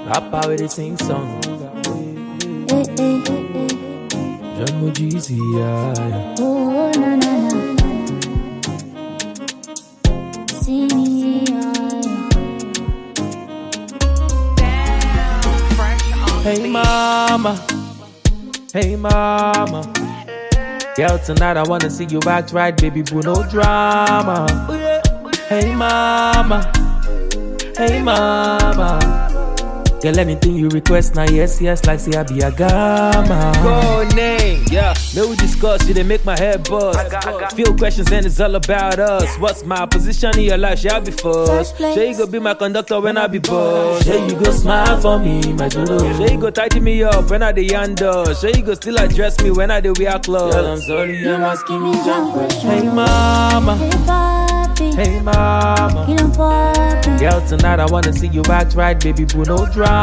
Rapper with the sing song. John Mujisi, yeah. Oh, na na na. See me, Hey mama, hey mama. Girl, tonight I wanna see you act right, baby boo, no drama. Hey mama, hey mama. Girl, anything you request, now yes, like say I be a gamma. Go name, yeah. May we discuss, you they make my head buzz. Few questions and it's all about us. What's my position in your life? Shall I be first? Sure you go be my conductor when I be boss. Sure you go smile for me, my Jolo. Sure you go tighten me up when I dey yonder. Sure you go still address me when I dey wear clothes. Girl, I'm sorry, I'm asking you jump questions. Hey mama, hey mama. Girl, tonight I wanna see you act right, baby boo, no drama.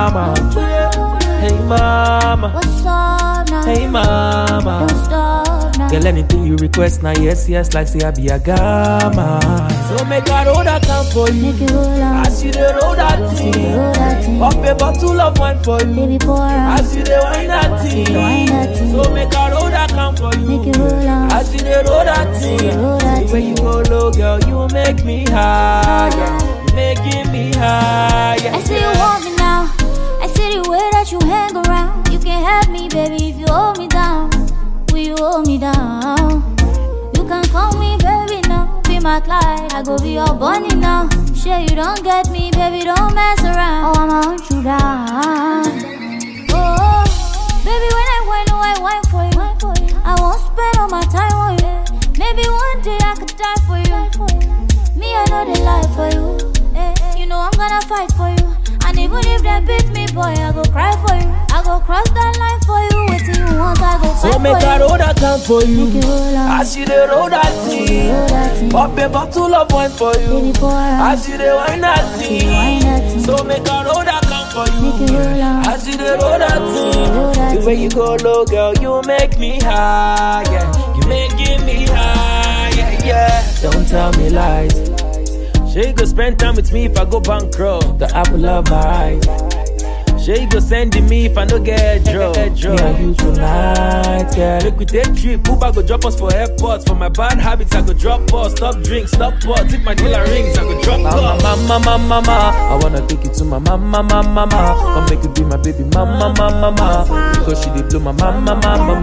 Hey mama, what's up now? hey mama. Don't stop now. Girl, anything you request, now yes, like say I be a gamma. So make I roll that count for you. Make it roll on. As you dey roll that thing. Roll that thing. Pop a bottle of wine for you. Baby, pour out. As you dey wine that thing. Wine that thing. So make I roll that count for you. Make it roll on. As you dey roll that thing. Roll that The way you go low, girl, you make me higher. You making me higher. I see you want me now. I see the way that you hang around. You can help me, baby, if you hold me down. Will you hold me down? You can call me, baby, now. Be my Clyde, I go be your bunny now. Sure you don't get me, baby, don't mess around. Oh, I'ma hunt you down. Oh, baby, when I wine for you. I won't spend all my time on you. Maybe one day I could die for you. Me, I know they lie for you. You know I'm gonna fight for you. And even if they beat me, boy, I go cry for you. I go cross that line for you. Waiting you want, I go fight So for make I you. roll that count for you. Make it roll on. As you dey roll that thing. Pop a bottle of wine for you. Baby, pour out. As you dey wine that Wine that thing. thing. So make I roll that count for Make it you. roll on. As you dey roll that Roll that thing. The way thing. you go low, girl, you make me higher. You making me higher, yeah. Don't tell me lies. Sure you go spend time with me if I go bankrupt. The apple of my eyes. Sure you go send me if I no get drop. Me and you tonight, girl. Make we take trip, Uber go drop us for airports. For my bad habits, I go drop us. Stop drinks, stop pots. If my dealer rings, I go drop us. Mama, I wanna take you to my mama. Come make you be my baby mama. Because she did blow my mama,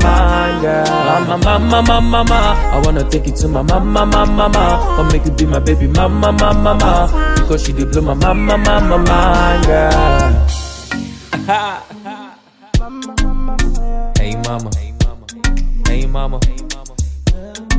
girl. Mama, I wanna take you to my mama. Come make you be my baby mama. Because she did blow my mama, girl. Hey mama, hey mama, hey mama.